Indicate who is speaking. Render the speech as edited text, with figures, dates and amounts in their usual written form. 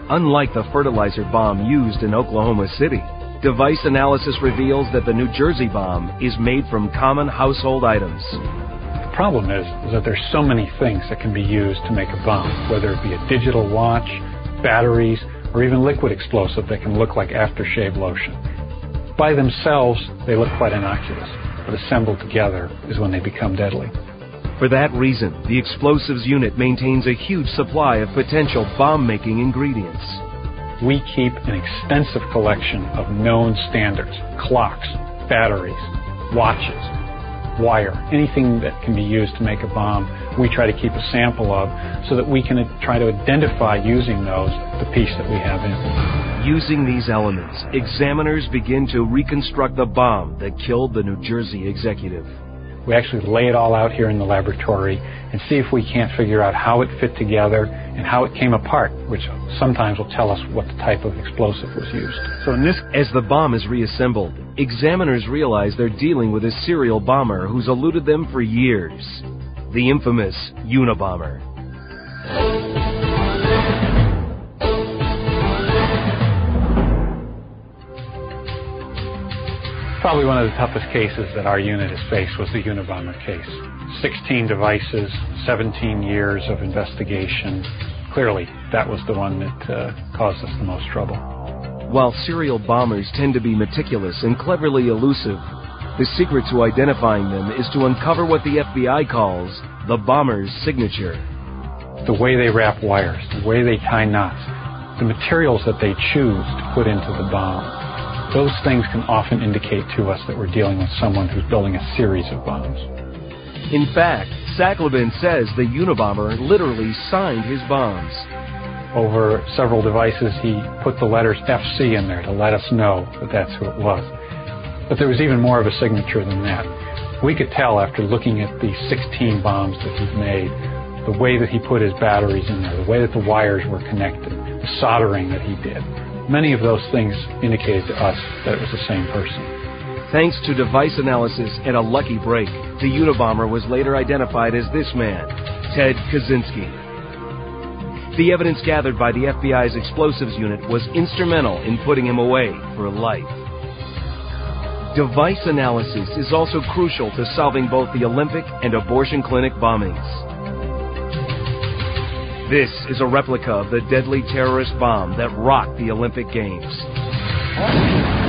Speaker 1: Unlike the fertilizer bomb used in Oklahoma City, device analysis reveals that the New Jersey bomb is made from common household items.
Speaker 2: The problem is that there's so many things that can be used to make a bomb, whether it be a digital watch, batteries, or even liquid explosive that can look like aftershave lotion. By themselves, they look quite innocuous, but assembled together is when they become deadly.
Speaker 1: For that reason, the explosives unit maintains a huge supply of potential bomb-making ingredients.
Speaker 2: We keep an extensive collection of known standards: clocks, batteries, watches, wire, anything that can be used to make a bomb. We try to keep a sample of so that we can try to identify, using those, the piece that we have in.
Speaker 1: Using these elements, examiners begin to reconstruct the bomb that killed the New Jersey executive.
Speaker 2: We actually lay it all out here in the laboratory and see if we can't figure out how it fit together and how it came apart, which sometimes will tell us what the type of explosive was used.
Speaker 1: As the bomb is reassembled, examiners realize they're dealing with a serial bomber who's eluded them for years. The infamous Unabomber.
Speaker 2: Probably one of the toughest cases that our unit has faced was the Unabomber case. 16 devices, 17 years of investigation. Clearly, that was the one that caused us the most trouble.
Speaker 1: While serial bombers tend to be meticulous and cleverly elusive, the secret to identifying them is to uncover what the FBI calls the bomber's signature.
Speaker 2: The way they wrap wires, the way they tie knots, the materials that they choose to put into the bomb. Those things can often indicate to us that we're dealing with someone who's building a series of bombs.
Speaker 1: In fact, Sachleben says the Unabomber literally signed his bombs.
Speaker 2: Over several devices, he put the letters FC in there to let us know that that's who it was. But there was even more of a signature than that. We could tell after looking at the 16 bombs that he'd made, the way that he put his batteries in there, the way that the wires were connected, the soldering that he did. Many of those things indicated to us that it was the same person.
Speaker 1: Thanks to device analysis and a lucky break, the Unabomber was later identified as this man, Ted Kaczynski. The evidence gathered by the FBI's explosives unit was instrumental in putting him away for life. Device analysis is also crucial to solving both the Olympic and abortion clinic bombings. This is a replica of the deadly terrorist bomb that rocked the Olympic Games.